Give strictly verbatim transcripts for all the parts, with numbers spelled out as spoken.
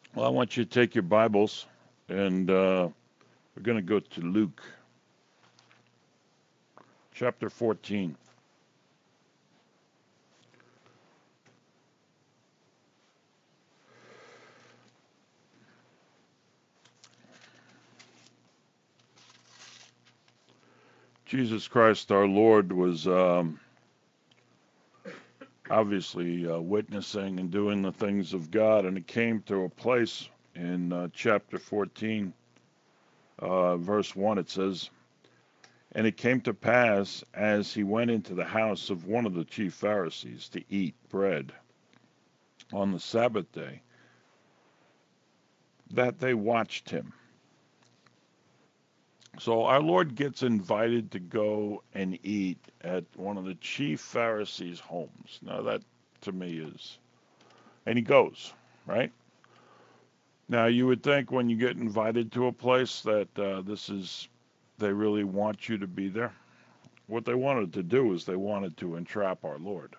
Well, I want you to take your Bibles and uh, we're going to go to Luke chapter fourteen. Jesus Christ, our Lord, was um, obviously uh, witnessing and doing the things of God, and it came to a place in uh, chapter fourteen, uh, verse one. It says, "And it came to pass as he went into the house of one of the chief Pharisees to eat bread on the Sabbath day, that they watched him." So our Lord gets invited to go and eat at one of the chief Pharisees' homes. Now that to me is, and he goes, right? Now you would think when you get invited to a place that uh, this is, they really want you to be there. What they wanted to do is they wanted to entrap our Lord.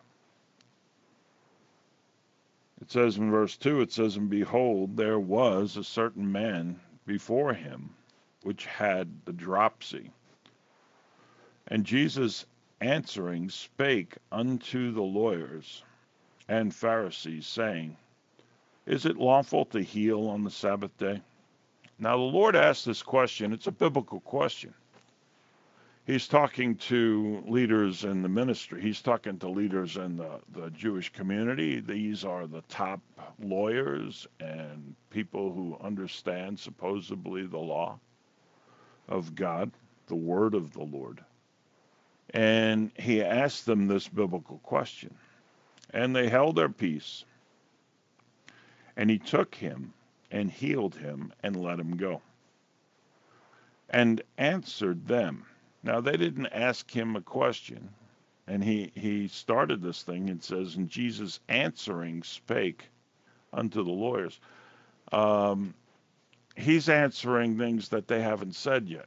It says in verse two, it says, "And behold, there was a certain man before him which had the dropsy. And Jesus answering spake unto the lawyers and Pharisees, saying, Is it lawful to heal on the Sabbath day?" Now the Lord asked this question. It's a biblical question. He's talking to leaders in the ministry. He's talking to leaders in the, the Jewish community. These are the top lawyers and people who understand supposedly the law of God, the word of the Lord. And he asked them this biblical question. And they held their peace. And he took him and healed him and let him go. And answered them. Now they didn't ask him a question. And he, he started this thing and says, "And Jesus answering spake unto the lawyers." Um, he's answering things that they haven't said yet.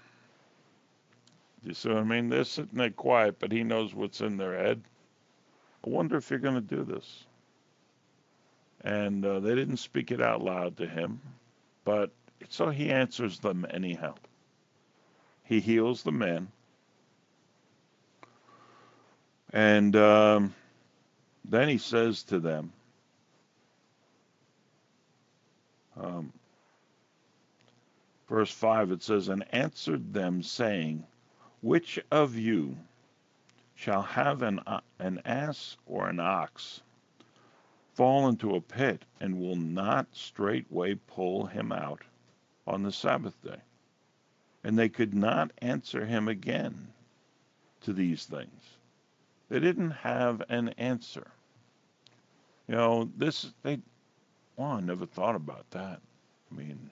You see what I mean? They're sitting there quiet, but he knows what's in their head. I wonder if you're going to do this. And uh, they didn't speak it out loud to him, but so he answers them anyhow. He heals the man, and um, then he says to them, um, verse five, it says, "And answered them, saying, Which of you shall have an, uh, an ass or an ox fall into a pit, and will not straightway pull him out on the Sabbath day?" And they could not answer him again to these things. They didn't have an answer. You know, this, they, oh, I never thought about that. I mean,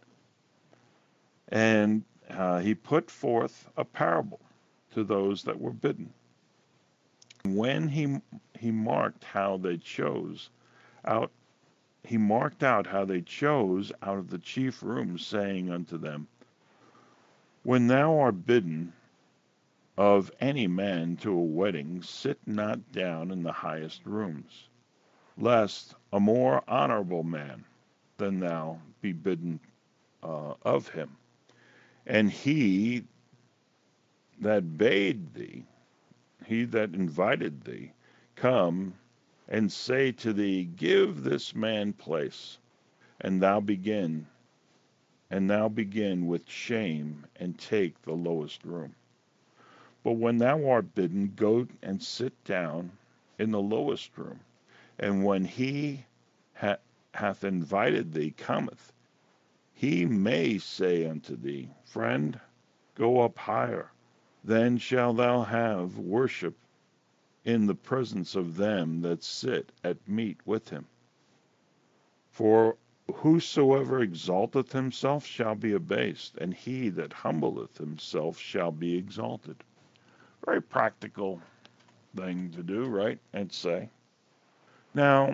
and uh, he put forth a parable to those that were bidden. When he he marked how they chose out, he marked out how they chose out of the chief rooms, saying unto them, When thou art bidden of any man to a wedding, sit not down in the highest rooms, lest a more honorable man than thou be bidden uh, of him. And he that bade thee, he that invited thee, come and say to thee, Give this man place, and thou begin, and thou begin with shame, and take the lowest room. But when thou art bidden, go and sit down in the lowest room. And when he ha- hath invited thee cometh, he may say unto thee, Friend, go up higher. Then shalt thou have worship in the presence of them that sit at meat with him. For whosoever exalteth himself shall be abased, and he that humbleth himself shall be exalted. Very practical thing to do, right? And say. Now,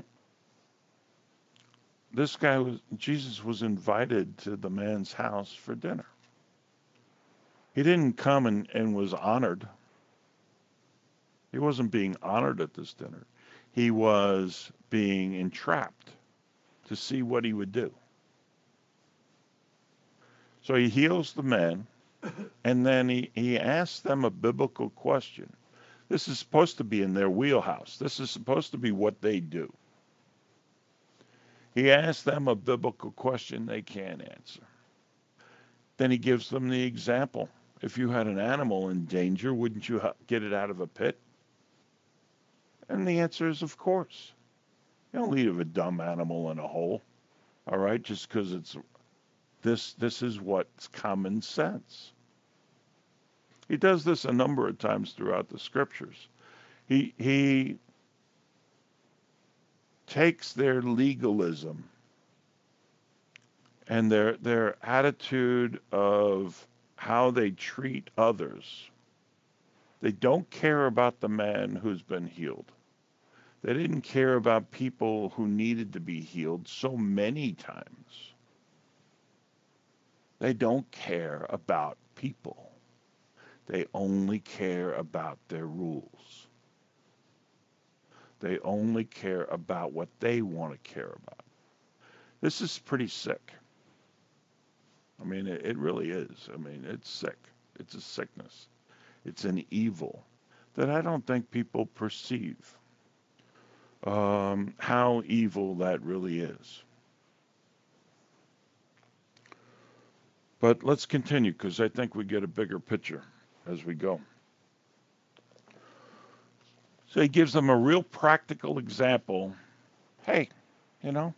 this guy was, Jesus was invited to the man's house for dinner. He didn't come and, and was honored. He wasn't being honored at this dinner. He was being entrapped to see what he would do. So he heals the man, and then he, he asks them a biblical question. This is supposed to be in their wheelhouse. This is supposed to be what they do. He asks them a biblical question they can't answer. Then he gives them the example. If you had an animal in danger, wouldn't you get it out of a pit? And the answer is, of course. You don't leave a dumb animal in a hole, all right, just because it's this. This is what's common sense. He does this a number of times throughout the scriptures. He he takes their legalism and their their attitude of how they treat others. They don't care about the man who's been healed. They didn't care about people who needed to be healed so many times. They don't care about people. They only care about their rules. They only care about what they want to care about. This is pretty sick. I mean, it, it really is. I mean, it's sick. It's a sickness. It's an evil that I don't think people perceive um, how evil that really is. But let's continue, because I think we get a bigger picture as we go. So he gives them a real practical example. Hey, you know,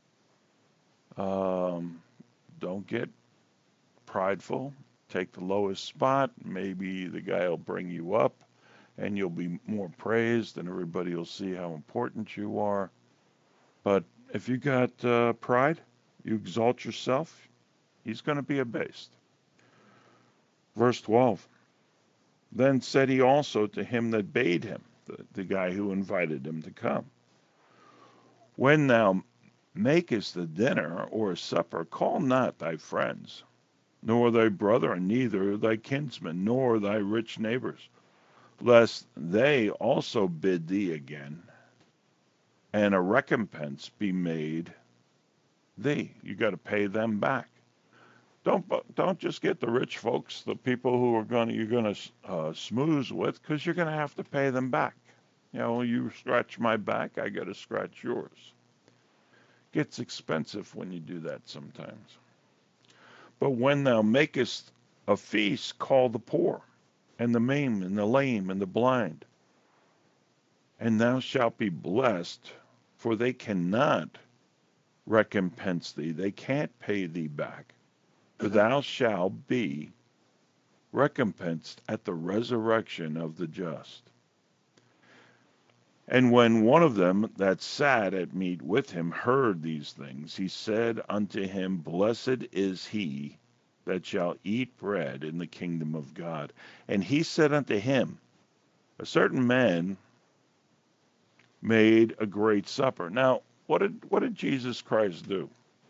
um, don't get prideful. Take the lowest spot. Maybe the guy will bring you up and you'll be more praised and everybody will see how important you are. But if you got uh, pride, you exalt yourself, he's going to be abased. Verse twelve. Then said he also to him that bade him, the, the guy who invited him to come, when thou makest a dinner or a supper, call not thy friends, nor thy brother, neither thy kinsmen, nor thy rich neighbors, lest they also bid thee again, and a recompense be made thee. You got to pay them back. Don't don't just get the rich folks, the people who are going to you're going to uh, smooze with, because you're going to have to pay them back. You know, you scratch my back, I got to scratch yours. Gets expensive when you do that sometimes. But when thou makest a feast, call the poor, and the maimed, and the lame, and the blind, and thou shalt be blessed, for they cannot recompense thee, they can't pay thee back. For thou shalt be recompensed at the resurrection of the just. And when one of them that sat at meat with him heard these things, he said unto him, Blessed is he that shall eat bread in the kingdom of God. And he said unto him, A certain man made a great supper. Now, what did what did Jesus Christ do?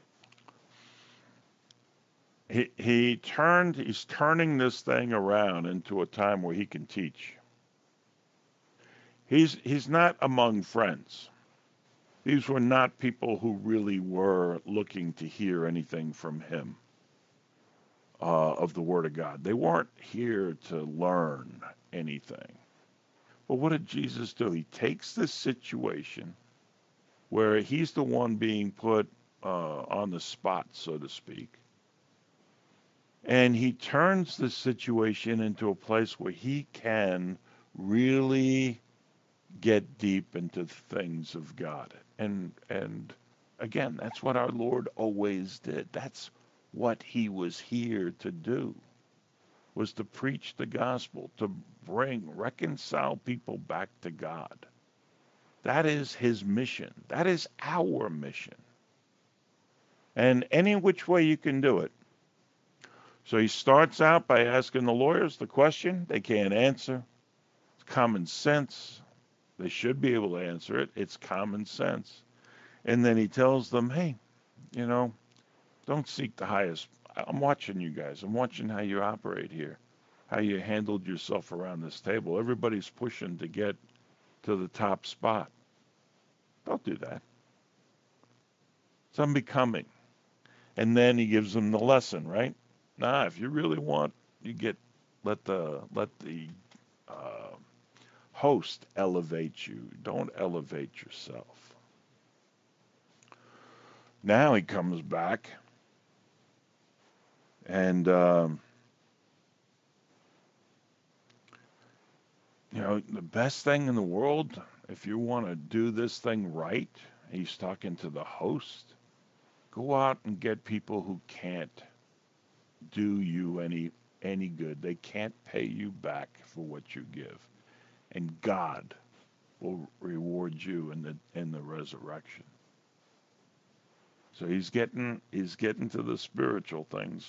He, he turned, he's turning this thing around into a time where he can teach. He's, he's not among friends. These were not people who really were looking to hear anything from him uh, of the Word of God. They weren't here to learn anything. But what did Jesus do? He takes this situation where he's the one being put uh, on the spot, so to speak. And he turns the situation into a place where he can really get deep into the things of God. And and again, that's what our Lord always did. That's what he was here to do, was to preach the gospel, to bring, reconcile people back to God. That is his mission. That is our mission. And any which way you can do it. So he starts out by asking the lawyers the question. They can't answer. It's common sense. They should be able to answer it. It's common sense. And then he tells them, hey, you know, don't seek the highest. I'm watching you guys. I'm watching how you operate here, how you handled yourself around this table. Everybody's pushing to get to the top spot. Don't do that. It's unbecoming. And then he gives them the lesson, right? Nah, if you really want, you get let the let the uh, host elevate you. Don't elevate yourself. Now he comes back, and um, you know the best thing in the world, if you want to do this thing right, he's talking to the host. Go out and get people who can't do you any any good. They can't pay you back for what you give, and God will reward you in the in the resurrection. So he's getting he's getting to the spiritual things.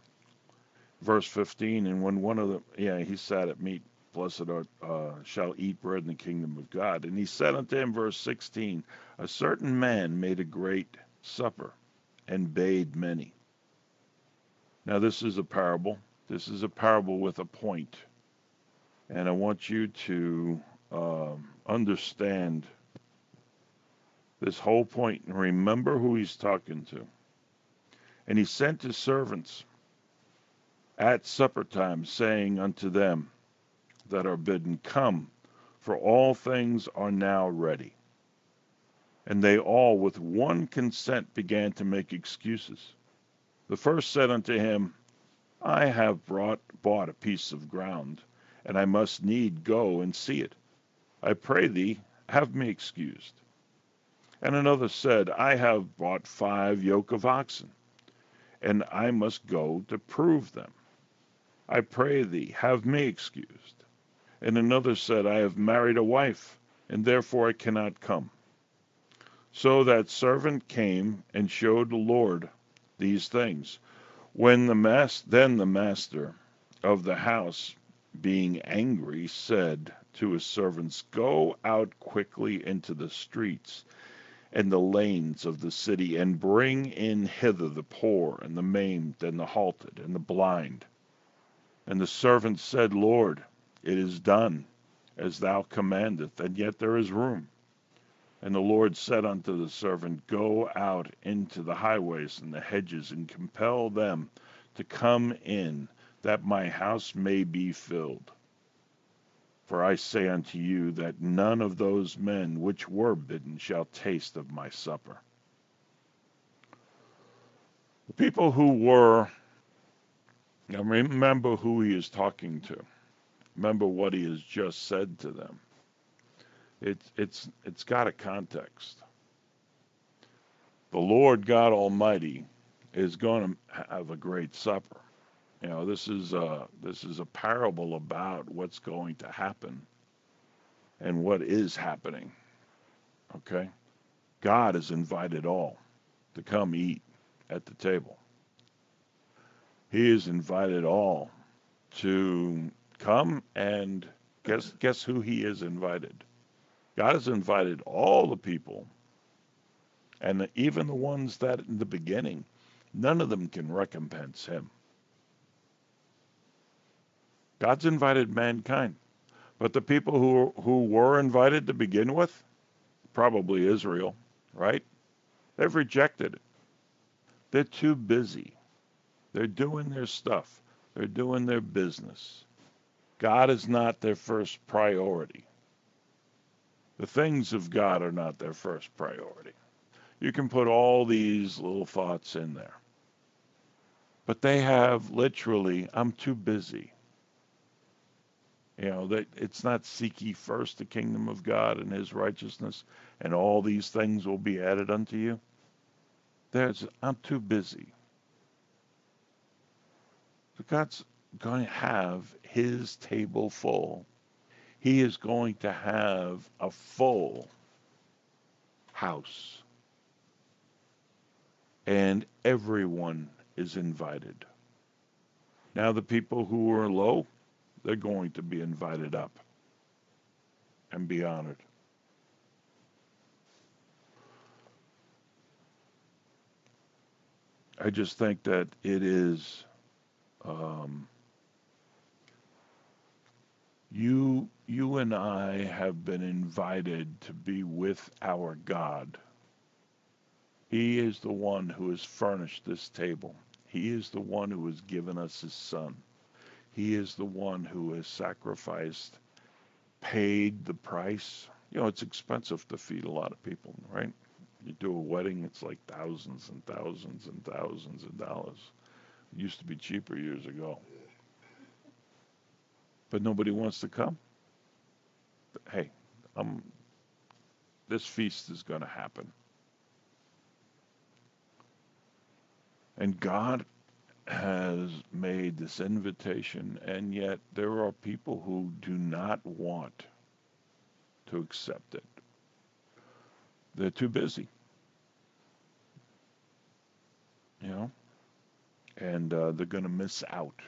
Verse fifteen, and when one of the yeah he sat at meat, blessed art uh, shall eat bread in the kingdom of God. And he said unto him, verse sixteen, a certain man made a great supper and bade many. Now this is a parable. This is a parable with a point, and I want you to um, understand this whole point and remember who he's talking to. And he sent his servants at supper time, saying unto them that are bidden, come, for all things are now ready. And they all with one consent began to make excuses. The first said unto him, I have brought, bought a piece of ground, and I must need go and see it. I pray thee, have me excused. And another said, I have bought five yoke of oxen, and I must go to prove them. I pray thee, have me excused. And another said, I have married a wife, and therefore I cannot come. So that servant came and showed the Lord these things. When the mas- then the master of the house, being angry, said to his servants, go out quickly into the streets and the lanes of the city, and bring in hither the poor, and the maimed, and the halted, and the blind. And the servant said, Lord, it is done, as thou commandest, and yet there is room. And the Lord said unto the servant, go out into the highways and the hedges, and compel them to come in, that my house may be filled. For I say unto you that none of those men which were bidden shall taste of my supper. The people who were, now remember who he is talking to. Remember what he has just said to them. It's it's it's got a context. The Lord God Almighty is going to have a great supper. You know, this is a this is a parable about what's going to happen and what is happening. Okay? God has invited all to come eat at the table. He has invited all to come, and guess guess who he has invited? God has invited all the people, and even the ones that in the beginning, none of them can recompense him. God's invited mankind, but the people who who were invited to begin with, probably Israel, right? They've rejected it. They're too busy. They're doing their stuff. They're doing their business. God is not their first priority. The things of God are not their first priority. You can put all these little thoughts in there. But they have literally, I'm too busy. You know, that it's not seek ye first the kingdom of God and his righteousness, and all these things will be added unto you. There's, I'm too busy. So God's going to have his table full. He is going to have a full house. And everyone is invited. Now the people who are low, they're going to be invited up and be honored. I just think that it is um, you you and I have been invited to be with our God. He is the one who has furnished this table. He is the one who has given us his son. He is the one who has sacrificed, paid the price. You know, it's expensive to feed a lot of people, right? You do a wedding, it's like thousands and thousands and thousands of dollars. It used to be cheaper years ago. But nobody wants to come. Hey, um, this feast is going to happen. And God has made this invitation, and yet there are people who do not want to accept it. They're too busy, you know, and uh, they're going to miss out.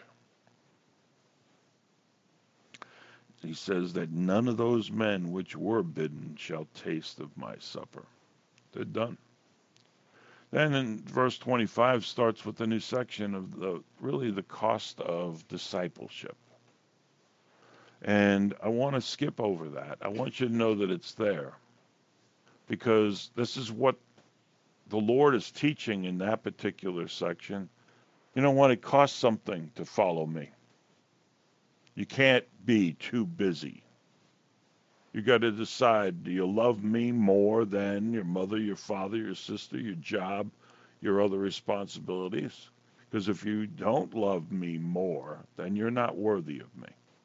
He says that none of those men which were bidden shall taste of my supper. They're done. Then in verse twenty-five starts with a new section of the really the cost of discipleship. And I want to skip over that. I want you to know that it's there, because this is what the Lord is teaching in that particular section. You know what? It costs something to follow me. You can't be too busy. You got to decide, do you love me more than your mother, your father, your sister, your job, your other responsibilities? Because if you don't love me more, then you're not worthy of me.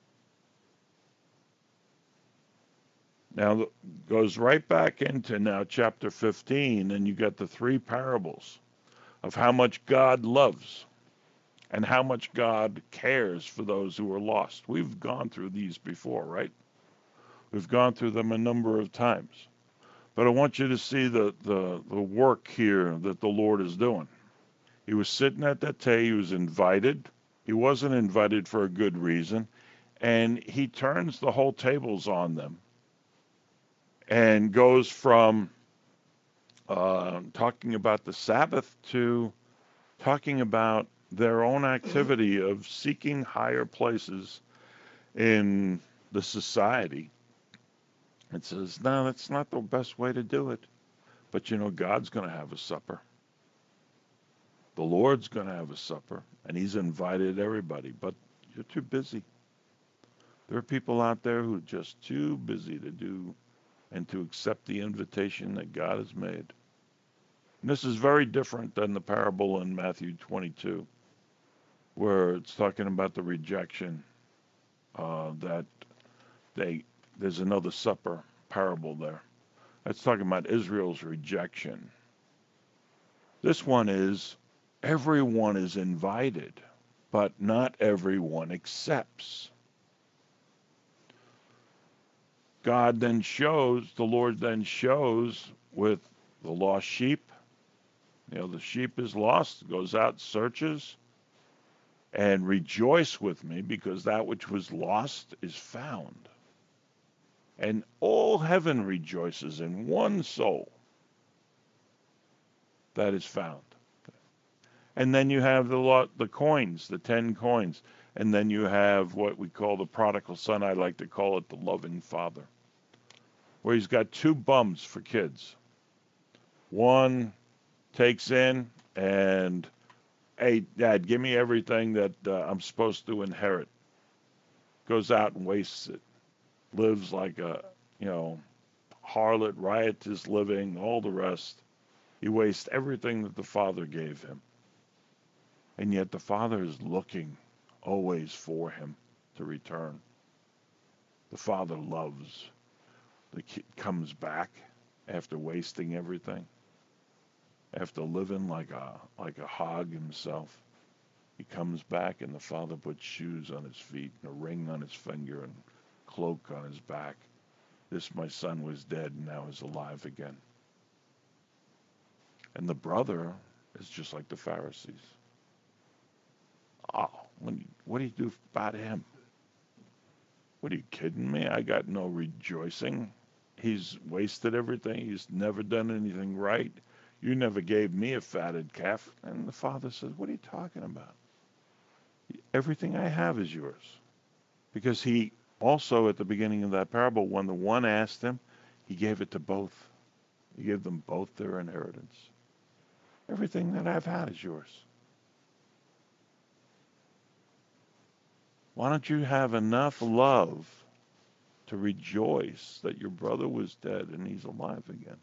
Now, goes right back into now chapter fifteen, and you got the three parables of how much God loves and how much God cares for those who are lost. We've gone through these before, right? We've gone through them a number of times. But I want you to see the, the, the work here that the Lord is doing. He was sitting at that table. He was invited. He wasn't invited for a good reason. And he turns the whole tables on them and goes from uh, talking about the Sabbath to talking about their own activity of seeking higher places in the society. It says, no, that's not the best way to do it. But you know, God's going to have a supper. The Lord's going to have a supper, and he's invited everybody, but you're too busy. There are people out there who are just too busy to do and to accept the invitation that God has made. And this is very different than the parable in Matthew twenty-two, where it's talking about the rejection, uh, that they there's another supper parable there. That's talking about Israel's rejection. This one is everyone is invited, but not everyone accepts. God then shows, the Lord then shows with the lost sheep. You know, the sheep is lost, goes out, searches, and rejoice with me because that which was lost is found. And all heaven rejoices in one soul that is found. And then you have the lot, the coins, the ten coins. And then you have what we call the prodigal son. I like to call it the loving father, where he's got two bums for kids. One takes in and, hey, Dad, give me everything that uh, I'm supposed to inherit. Goes out and wastes it. Lives like a, you know, harlot, riotous living, all the rest. He wastes everything that the father gave him. And yet the father is looking always for him to return. The father loves. The kid comes back after wasting everything, after living like a like a hog himself. He comes back and the father puts shoes on his feet and a ring on his finger and cloak on his back. This my son was dead and now is alive again. And the brother is just like the Pharisees. Oh, when you, what do you do about him? What are you kidding me? I got no rejoicing. He's wasted everything. He's never done anything right. You never gave me a fatted calf. And the father says, what are you talking about? Everything I have is yours. Because he also, at the beginning of that parable, when the one asked him, he gave it to both. He gave them both their inheritance. Everything that I've had is yours. Why don't you have enough love to rejoice that your brother was dead and he's alive again?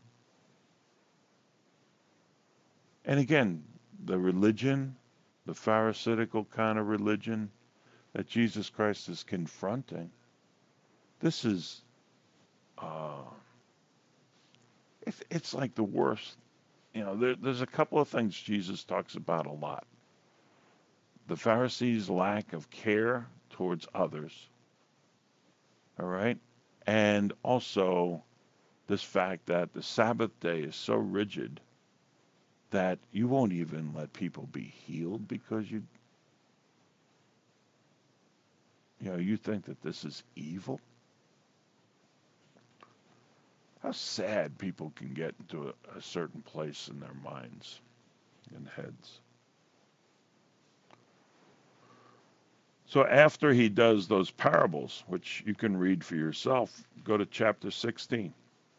And again, the religion, the Pharisaical kind of religion that Jesus Christ is confronting, this is, uh, it's, it's like the worst. You know, there, there's a couple of things Jesus talks about a lot. The Pharisees' lack of care towards others, all right? And also this fact that the Sabbath day is so rigid that you won't even let people be healed because you, you know, you think that this is evil. How sad people can get into a, a certain place in their minds and heads. So after he does those parables, which you can read for yourself, go to chapter sixteen.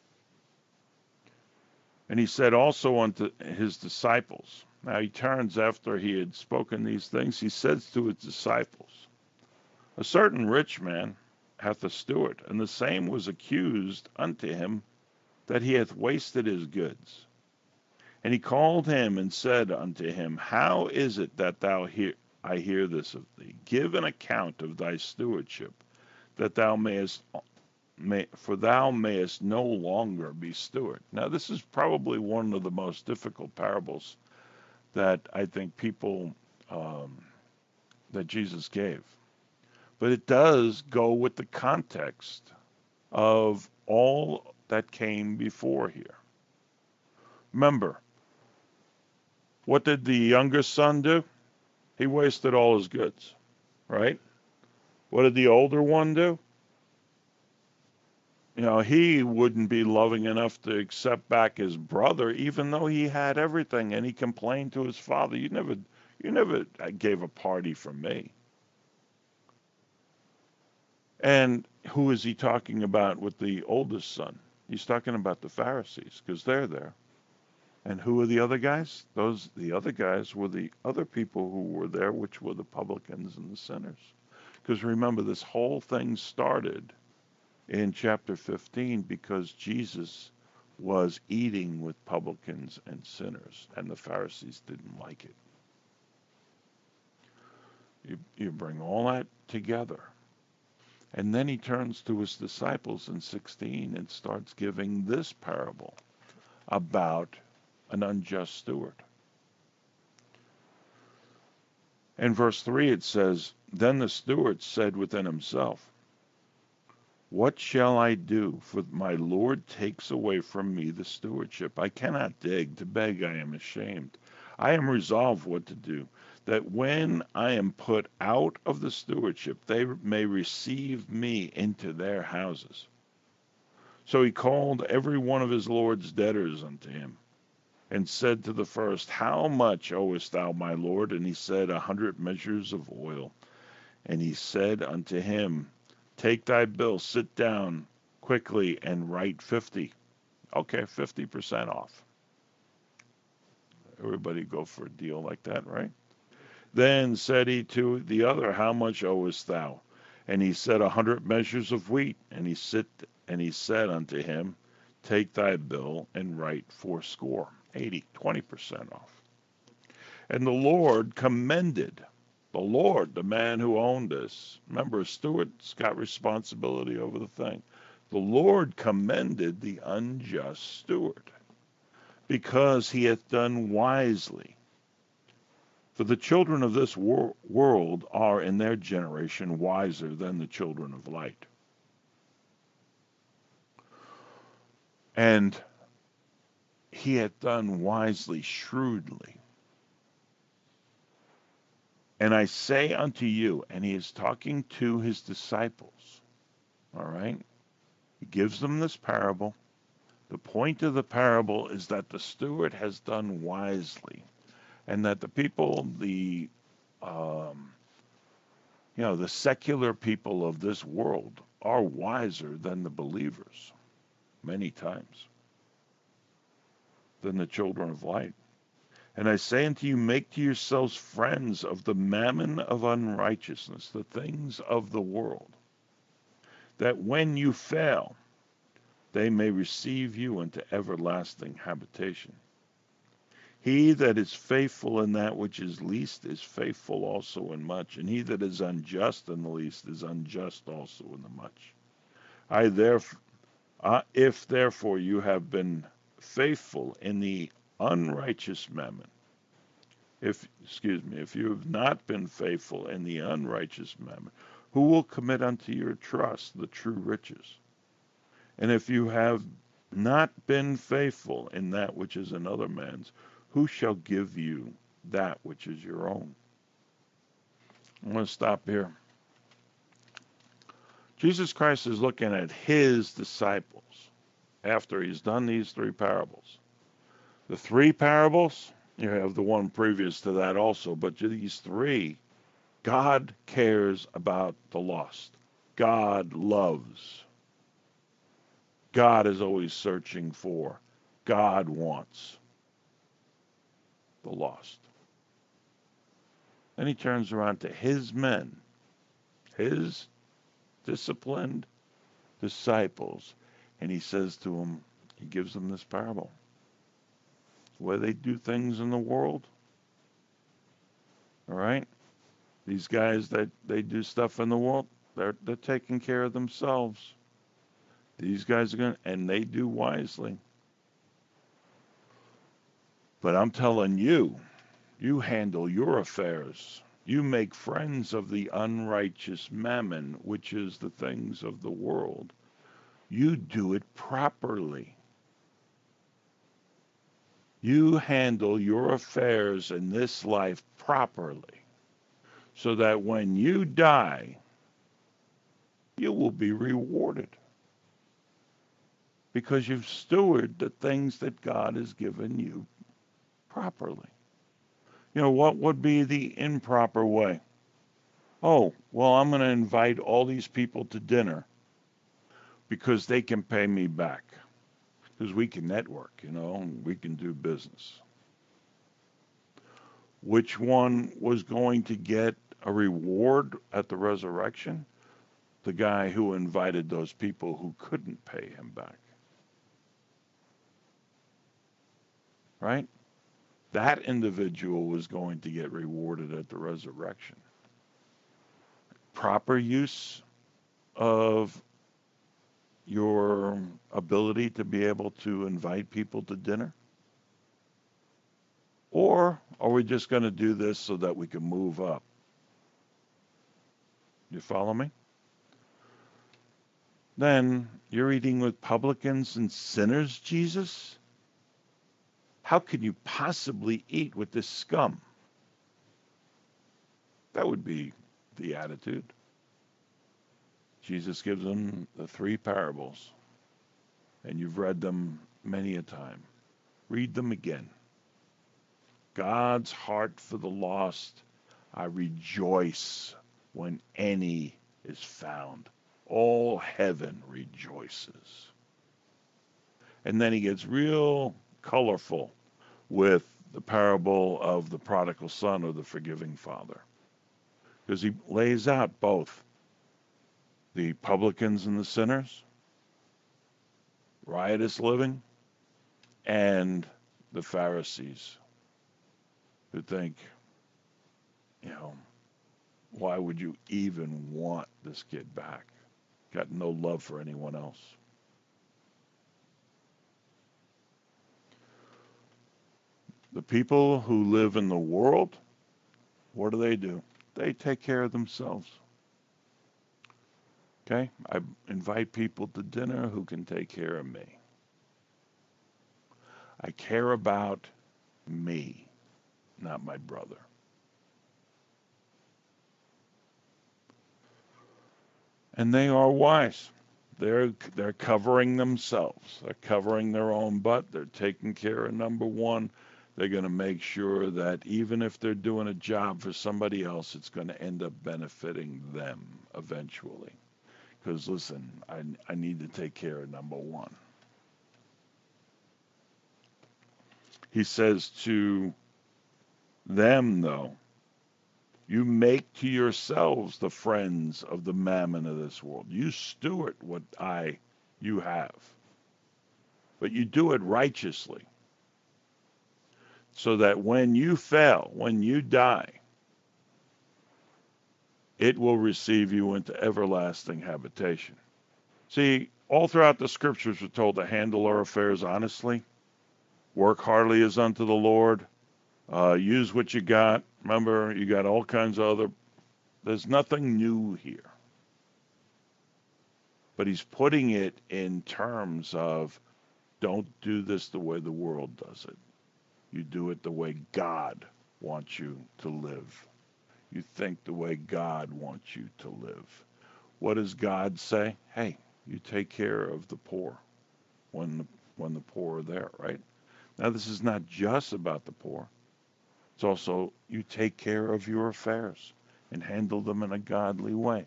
And he said also unto his disciples, now he turns after he had spoken these things, he says to his disciples, a certain rich man hath a steward, and the same was accused unto him that he hath wasted his goods. And he called him and said unto him, how is it that thou hear, I hear this of thee? Give an account of thy stewardship, that thou mayest, may, for thou mayest no longer be steward. Now, this is probably one of the most difficult parables that I think people, um, that Jesus gave. But it does go with the context of all that came before here. Remember, what did the youngest son do? He wasted all his goods, right? What did the older one do? You know, he wouldn't be loving enough to accept back his brother, even though he had everything, and he complained to his father, you never, you never gave a party for me. And who is he talking about with the oldest son? He's talking about the Pharisees, because they're there. And who are the other guys? Those, the other guys were the other people who were there, which were the publicans and the sinners. Because remember, this whole thing started in chapter fifteen because Jesus was eating with publicans and sinners, and the Pharisees didn't like it. You, you bring all that together. And then he turns to his disciples in sixteen and starts giving this parable about an unjust steward. In verse three it says, then the steward said within himself, what shall I do? For my Lord takes away from me the stewardship. I cannot dig. To beg I am ashamed. I am resolved what to do, that when I am put out of the stewardship, they may receive me into their houses. So he called every one of his Lord's debtors unto him, and said to the first, how much owest thou, my Lord? And he said, a hundred measures of oil. And he said unto him, take thy bill, sit down quickly, and write fifty. Okay, fifty percent off. Everybody go for a deal like that, right? Then said he to the other, how much owest thou? And he said, a hundred measures of wheat. And he sit, and he said unto him, take thy bill and write fourscore, eighty, twenty percent off. And the Lord commended, the Lord, the man who owned this. Remember, a steward's got responsibility over the thing. The Lord commended the unjust steward, because he hath done wisely. For the children of this wor- world are in their generation wiser than the children of light. And he hath done wisely, shrewdly. And I say unto you, and he is talking to his disciples, all right? He gives them this parable. The point of the parable is that the steward has done wisely, and that the people, the, um, you know, the secular people of this world are wiser than the believers, many times, than the children of light. And I say unto you, make to yourselves friends of the mammon of unrighteousness, the things of the world, that when you fail, they may receive you into everlasting habitation. He that is faithful in that which is least is faithful also in much, and he that is unjust in the least is unjust also in the much. I therefore, uh, if therefore you have been faithful in the unrighteous mammon, if excuse me, if you have not been faithful in the unrighteous mammon, who will commit unto your trust the true riches? And if you have not been faithful in that which is another man's, who shall give you that which is your own? I'm going to stop here. Jesus Christ is looking at his disciples after he's done these three parables. The three parables, you have the one previous to that also, but these three, God cares about the lost. God loves. God is always searching for. God wants the lost. Then he turns around to his men, his disciplined disciples, and he says to them, he gives them this parable. Where they do things in the world, all right? These guys that they do stuff in the world, they're they're taking care of themselves. These guys are going to, and they do wisely. But I'm telling you, you handle your affairs. You make friends of the unrighteous mammon, which is the things of the world. You do it properly. You handle your affairs in this life properly, so that when you die, you will be rewarded. Because you've stewarded the things that God has given you properly. You know, what would be the improper way? Oh, well, I'm going to invite all these people to dinner because they can pay me back. Because we can network, you know, and we can do business. Which one was going to get a reward at the resurrection? The guy who invited those people who couldn't pay him back. Right? That individual was going to get rewarded at the resurrection. Proper use of your ability to be able to invite people to dinner? Or are we just going to do this so that we can move up? You follow me? Then you're eating with publicans and sinners, Jesus? How can you possibly eat with this scum? That would be the attitude. Jesus gives them the three parables, and you've read them many a time. Read them again. God's heart for the lost. I rejoice when any is found. All heaven rejoices. And then he gets real colorful with the parable of the prodigal son or the forgiving father. Because he lays out both the publicans and the sinners, riotous living, and the Pharisees who think, you know, why would you even want this kid back? Got no love for anyone else. The people who live in the world, what do they do? They take care of themselves. Okay? I invite people to dinner who can take care of me. I care about me, not my brother. And they are wise. They're they're covering themselves. They're covering their own butt. They're taking care of number one. They're going to make sure that even if they're doing a job for somebody else, it's going to end up benefiting them eventually. Because listen, I I need to take care of number one. He says to Them, though, you make to yourselves the friends of the mammon of this world. You steward what I, you have, but you do it righteously, so that when you fail, when you die, it will receive you into everlasting habitation. See, all throughout the scriptures we're told to handle our affairs honestly, work heartily as unto the Lord, uh, use what you got. Remember, you got all kinds of other, there's nothing new here. But he's putting it in terms of don't do this the way the world does it. You do it the way God wants you to live. You think the way God wants you to live. What does God say? Hey, you take care of the poor when the, when the poor are there, right? Now, this is not just about the poor. It's also you take care of your affairs and handle them in a godly way.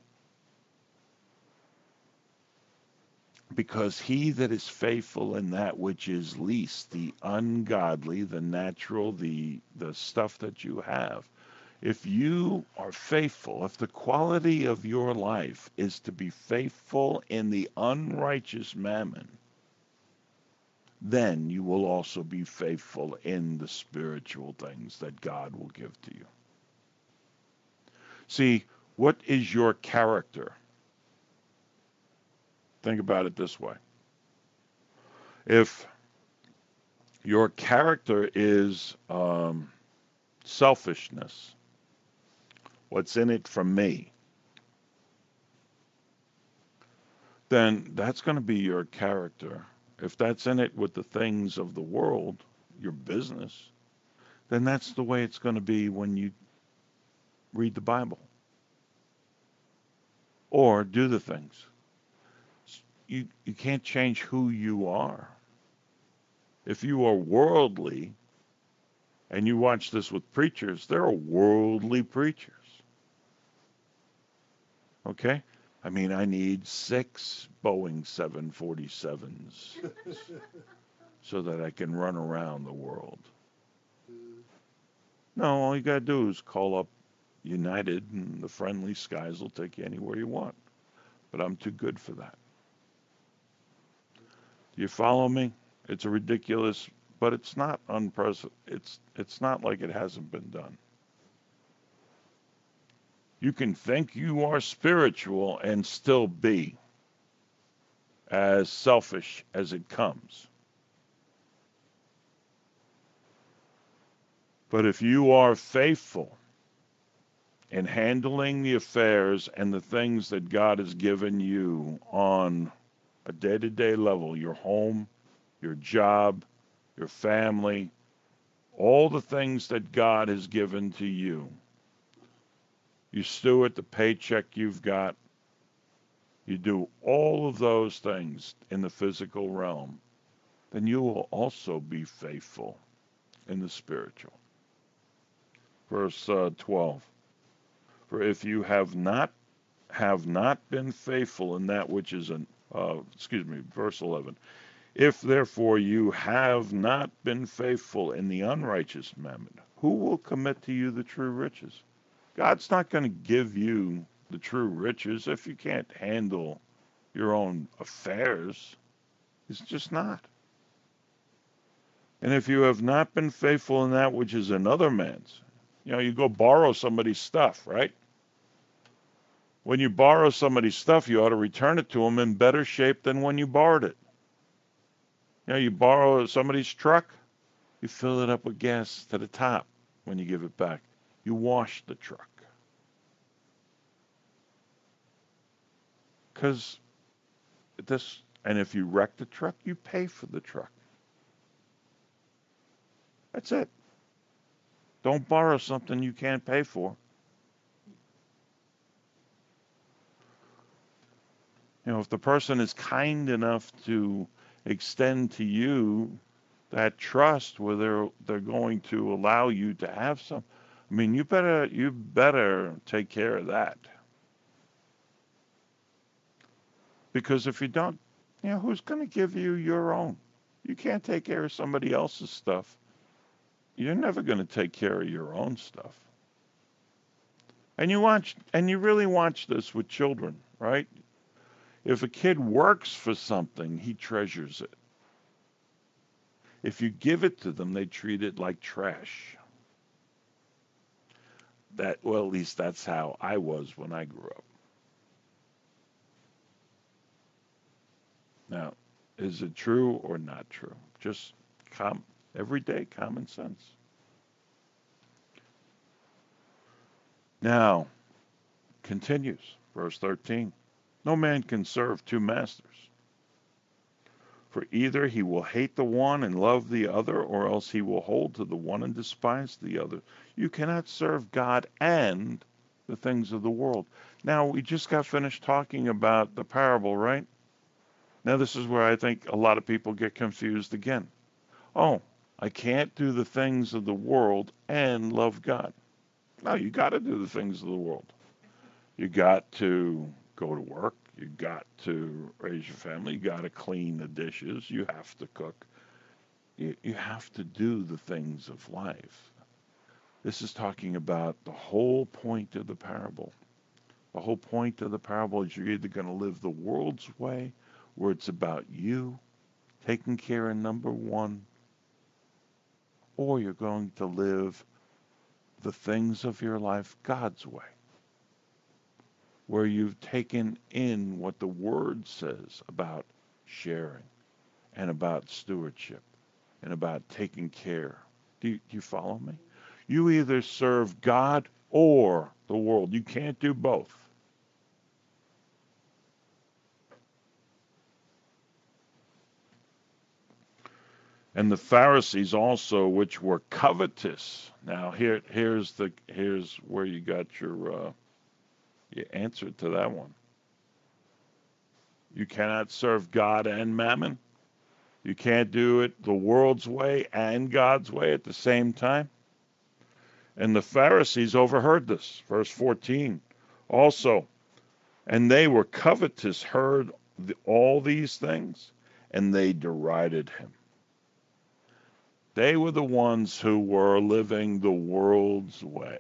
Because he that is faithful in that which is least, the ungodly, the natural, the the stuff that you have, if you are faithful, if the quality of your life is to be faithful in the unrighteous mammon, then you will also be faithful in the spiritual things that God will give to you. See, what is your character? Think about it this way. If your character is um, selfishness, what's in it for me, then that's going to be your character. If that's in it with the things of the world, your business, then that's the way it's going to be when you read the Bible or do the things. You, you can't change who you are. If you are worldly, and you watch this with preachers, they're worldly preachers. Okay? I mean, I need six Boeing seven forty-sevens so that I can run around the world. No, all you got to do is call up United and the friendly skies will take you anywhere you want. But I'm too good for that. Do you follow me? It's a ridiculous, but it's not unprecedented. It's it's not like it hasn't been done. You can think you are spiritual and still be as selfish as it comes. But if you are faithful in handling the affairs and the things that God has given you on a day-to-day level, your home, your job, your family, all the things that God has given to you, you steward the paycheck you've got, you do all of those things in the physical realm, then you will also be faithful in the spiritual. Verse uh, twelve. For if you have not have not been faithful in that which is an uh, excuse me, verse eleven. If therefore you have not been faithful in the unrighteous mammon, who will commit to you the true riches? God's not going to give you the true riches if you can't handle your own affairs. It's just not. And if you have not been faithful in that which is another man's, you know, you go borrow somebody's stuff, right? When you borrow somebody's stuff, you ought to return it to them in better shape than when you borrowed it. You know, you borrow somebody's truck, you fill it up with gas to the top when you give it back. You wash the truck. Because this, and if you wreck the truck, you pay for the truck. That's it. Don't borrow something you can't pay for. You know, if the person is kind enough to extend to you that trust where they're they're going to allow you to have some, I mean, you better you better take care of that. Because if you don't, you know, who's going to give you your own? You can't take care of somebody else's stuff. you're never going to take care of your own stuff. And you watch, and you really watch this with children, right? If a kid works for something, he treasures it. If you give it to them, they treat it like trash. That, well, at least that's how I was when I grew up. Now, is it true or not true? Just com- everyday common sense. Now, continues, verse thirteen. No man can serve two masters, for either he will hate the one and love the other, or else he will hold to the one and despise the other. You cannot serve God and the things of the world. Now, we just got finished talking about the parable, right? Now, this is where I think a lot of people get confused again. Oh, I can't do the things of the world and love God. No, you got to do the things of the world. You got to go to work. You got to raise your family. You got to clean the dishes. You have to cook. You, you have to do the things of life. This is talking about the whole point of the parable. The whole point of the parable is you're either going to live the world's way, where it's about you taking care of number one, or you're going to live the things of your life God's way, where you've taken in what the Word says about sharing and about stewardship and about taking care. Do you, do you follow me? You either serve God or the world. You can't do both. And the Pharisees also, which were covetous. Now here, here's the here's where you got your uh, your answer to that one. You cannot serve God and mammon. You can't do it the world's way and God's way at the same time. And the Pharisees overheard this. Verse fourteen. Also, and they were covetous, heard the, all these things, and they derided him. They were the ones who were living the world's way.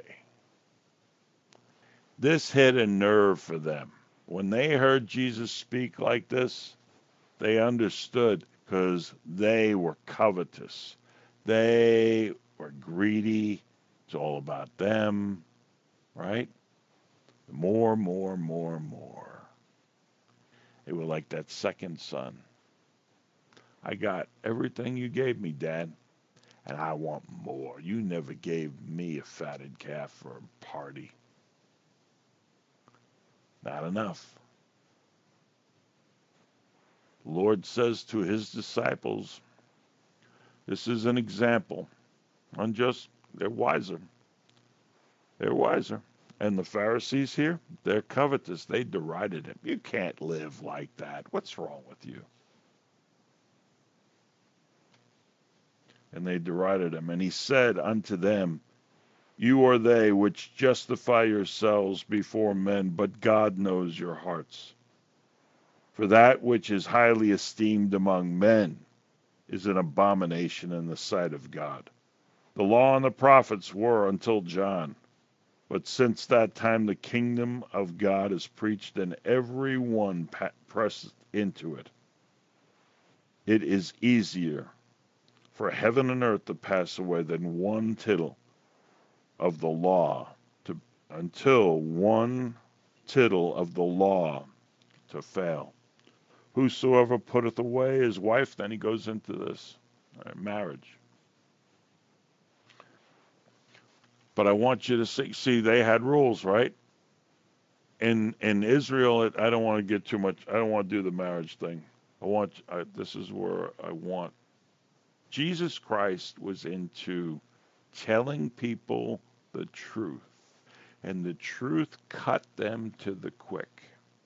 This hit a nerve for them. When they heard Jesus speak like this, they understood because they were covetous. They were greedy. It's all about them, right? More, more, more, more. They were like that second son. I got everything you gave me, Dad, and I want more. You never gave me a fatted calf for a party. Not enough. The Lord says to his disciples, this is an example. Unjust, they're wiser. They're wiser. And the Pharisees here, they're covetous. They derided him. You can't live like that. What's wrong with you? And they derided him. And he said unto them, you are they which justify yourselves before men, but God knows your hearts. For that which is highly esteemed among men is an abomination in the sight of God. The law and the prophets were until John. But since that time the kingdom of God is preached, and every one pressed into it. It is easier for heaven and earth to pass away than one tittle of the law, to, until one tittle of the law to fail. Whosoever putteth away his wife, then he goes into this right, marriage. But I want you to see, see, they had rules, right? In in Israel, it, I don't want to get too much. I don't want to do the marriage thing. I want. I, this is where I want. Jesus Christ was into telling people the truth, and the truth cut them to the quick.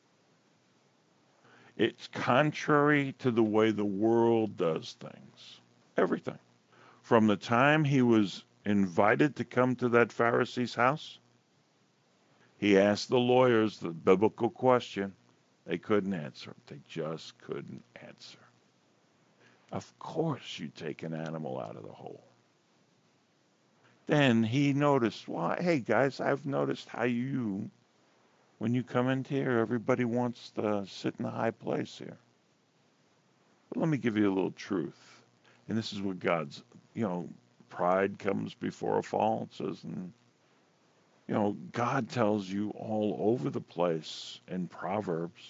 It's contrary to the way the world does things. Everything. From the time he was invited to come to that Pharisee's house, he asked the lawyers the biblical question. They couldn't answer. They just couldn't answer. Of course you take an animal out of the hole. Then he noticed, well, hey guys, I've noticed how you, when you come into here, everybody wants to sit in a high place here. But let me give you a little truth. And this is what God's, you know, pride comes before a fall. It says, and, you know, God tells you all over the place in Proverbs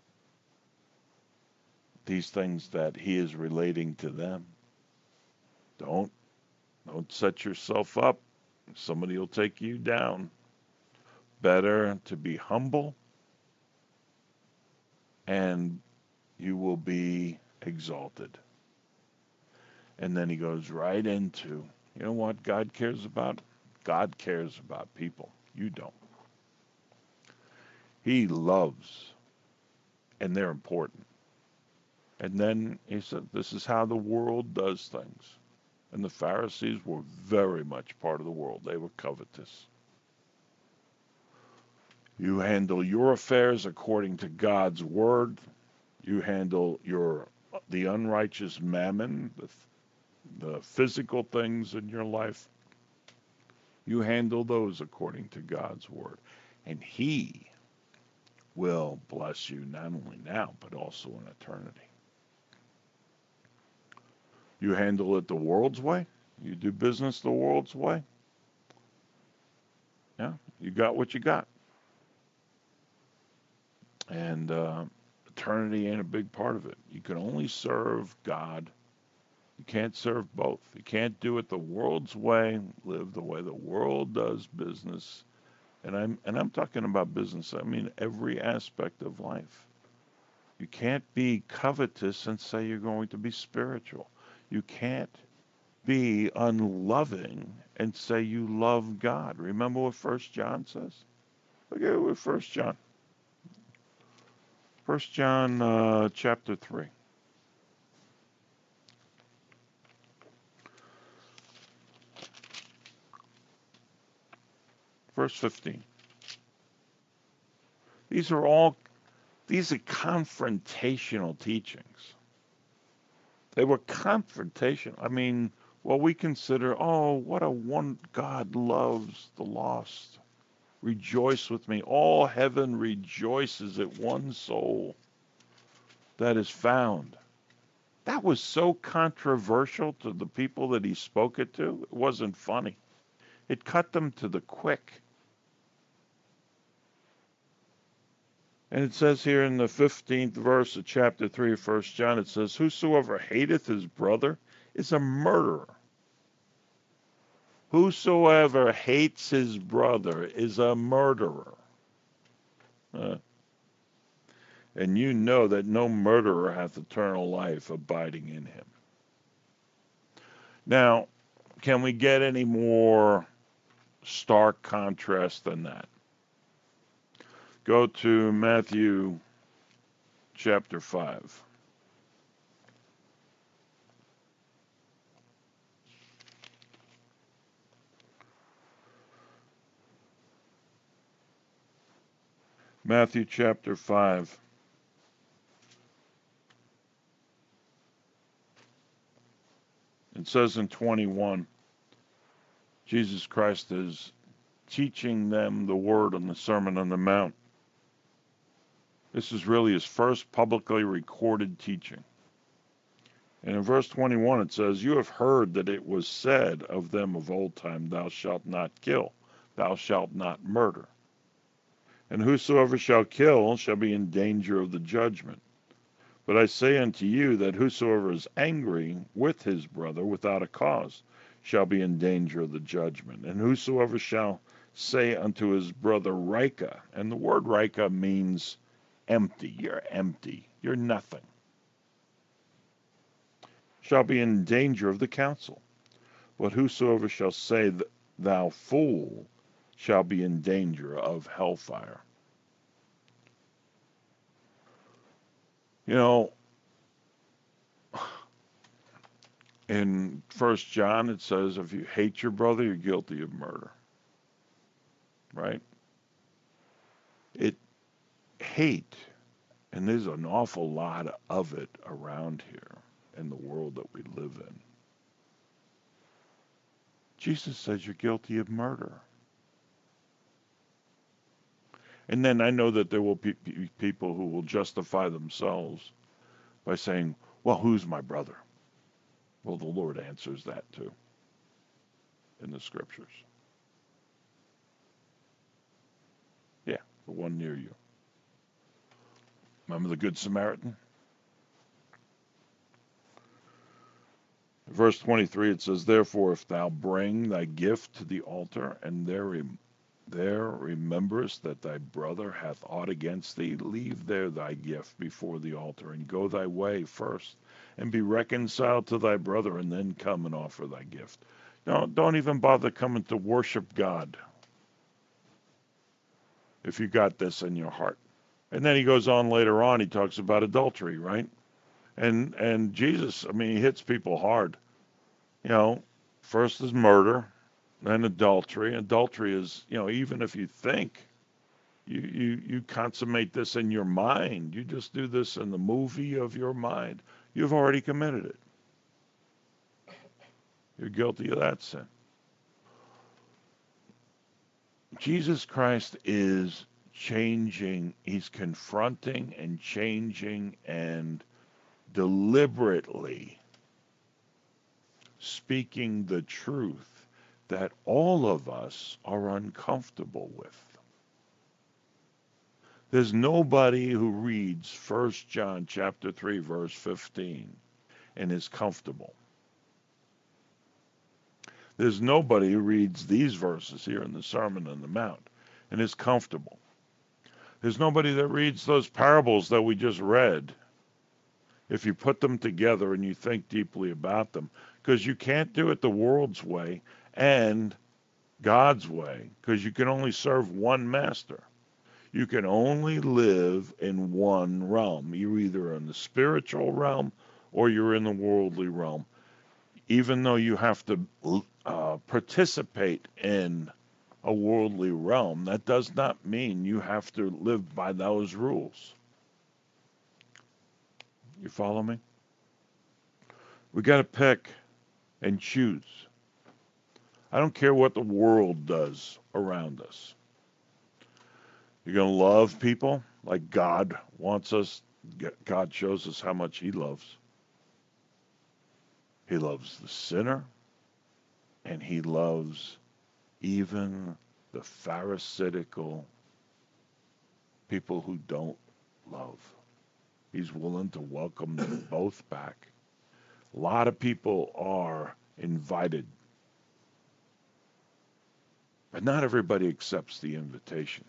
these things that he is relating to them. Don't, don't set yourself up. Somebody will take you down. Better to be humble and you will be exalted. And then he goes right into, you know what God cares about? God cares about people. You don't. He loves, and they're important. And then he said, this is how the world does things. And the Pharisees were very much part of the world. They were covetous. You handle your affairs according to God's word. You handle your the unrighteous mammon, the, the physical things in your life. You handle those according to God's word. And he will bless you not only now, but also in eternity. You handle it the world's way. You do business the world's way. Yeah, you got what you got. And uh, eternity ain't a big part of it. You can only serve God. You can't serve both. You can't do it the world's way, live the way the world does business. And I'm and I'm talking about business. I mean every aspect of life. You can't be covetous and say you're going to be spiritual. You can't be unloving and say you love God. Remember what First John says? Look at what First John. First John uh, chapter three. Verse fifteen. These are all, these are confrontational teachings. They were confrontational. I mean, what we consider, oh, what a one, God loves the lost. Rejoice with me. All heaven rejoices at one soul that is found. That was so controversial to the people that he spoke it to. It wasn't funny. It cut them to the quick. And it says here in the fifteenth verse of chapter three of First John, it says, whosoever hateth his brother is a murderer. Whosoever hates his brother is a murderer. Uh, and you know that no murderer hath eternal life abiding in him. Now, can we get any more stark contrast than that? Go to Matthew chapter five. Matthew chapter five. It says in twenty-one, Jesus Christ is teaching them the word on the Sermon on the Mount. This is really his first publicly recorded teaching. And in verse twenty-one it says, you have heard that it was said of them of old time, thou shalt not kill, thou shalt not murder. And whosoever shall kill shall be in danger of the judgment. But I say unto you that whosoever is angry with his brother without a cause shall be in danger of the judgment. And whosoever shall say unto his brother Rika, and the word Rika means empty, you're empty, you're nothing, shall be in danger of the council. But whosoever shall say, thou fool, shall be in danger of hellfire. You know, in First John it says, if you hate your brother, you're guilty of murder. Right? It hate, and there's an awful lot of it around here in the world that we live in. Jesus says you're guilty of murder. And then I know that there will be people who will justify themselves by saying, well, who's my brother? Well, the Lord answers that too in the scriptures. Yeah, the one near you. Remember the Good Samaritan? Verse twenty-three, it says, therefore, if thou bring thy gift to the altar, and there, rem- there rememberest that thy brother hath aught against thee, leave there thy gift before the altar, and go thy way first, and be reconciled to thy brother, and then come and offer thy gift. Don't, don't even bother coming to worship God if you got this in your heart. And then he goes on later on, he talks about adultery, right? And and Jesus, I mean, he hits people hard. You know, first is murder, then adultery. Adultery is, you know, even if you think you, you, you consummate this in your mind, you just do this in the movie of your mind, you've already committed it. You're guilty of that sin. Jesus Christ is changing, he's confronting and changing and deliberately speaking the truth that all of us are uncomfortable with. There's nobody who reads First John chapter three verse fifteen and is comfortable. There's nobody who reads these verses here in the Sermon on the Mount and is comfortable. There's nobody that reads those parables that we just read. If you put them together and you think deeply about them, because you can't do it the world's way and God's way, because you can only serve one master. You can only live in one realm. You're either in the spiritual realm or you're in the worldly realm. Even though you have to uh, participate in a worldly realm, that does not mean you have to live by those rules. You follow me? We got to pick and choose. I don't care what the world does around us. You're going to love people like God wants us. God shows us how much he loves. He loves the sinner, and he loves even the pharisaical people who don't love. He's willing to welcome them both back. A lot of people are invited, but not everybody accepts the invitation.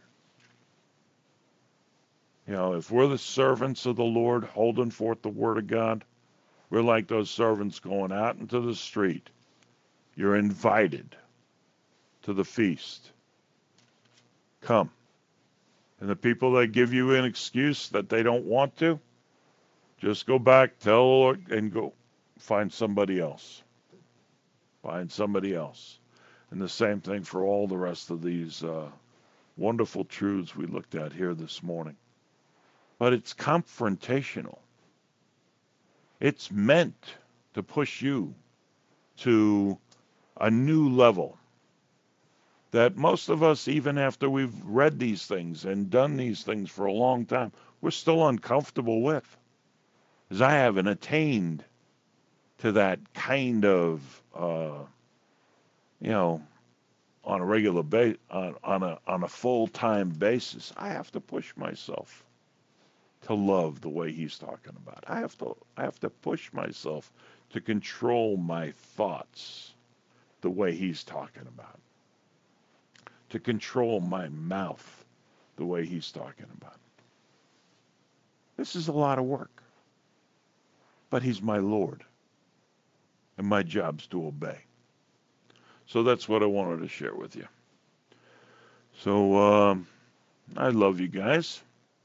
You know, if we're the servants of the Lord holding forth the word of God, we're like those servants going out into the street. You're invited to the feast. Come. And the people that give you an excuse that they don't want to, just go back, tell the Lord, and go find somebody else. Find somebody else. And the same thing for all the rest of these uh, wonderful truths we looked at here this morning. But it's confrontational. It's meant to push you to a new level that most of us, even after we've read these things and done these things for a long time, we're still uncomfortable with. Because I haven't attained to that kind of, uh, you know, on a regular base, on, on a on a full-time basis. I have to push myself to love the way he's talking about. I have to I have to push myself to control my thoughts the way he's talking about. To control my mouth the way he's talking about. This is a lot of work. But he's my Lord. And my job's to obey. So that's what I wanted to share with you. So um, I love you guys.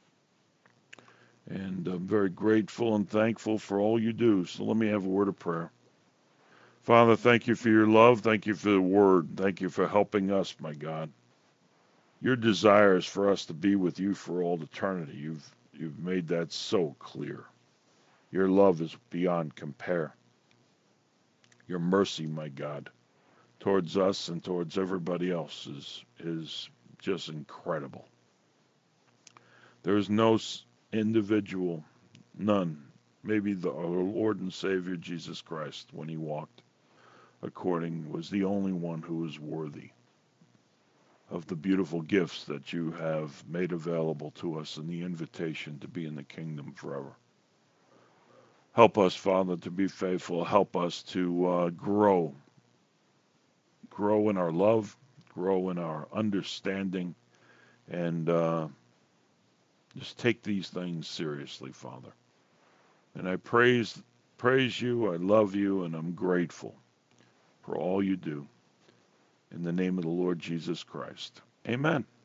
And I'm very grateful and thankful for all you do. So let me have a word of prayer. Father, thank you for your love. Thank you for the word. Thank you for helping us, my God. Your desire is for us to be with you for all eternity. You've you've made that so clear. Your love is beyond compare. Your mercy, my God, towards us and towards everybody else is is just incredible. There is no individual, none, maybe the our Lord and Savior Jesus Christ, when he walked according, was the only one who was worthy of the beautiful gifts that you have made available to us and the invitation to be in the kingdom forever. Help us, Father, to be faithful. Help us to uh, grow, grow in our love, grow in our understanding, and uh, just take these things seriously, Father. And I praise praise you, I love you, and I'm grateful for all you do. In the name of the Lord Jesus Christ. Amen.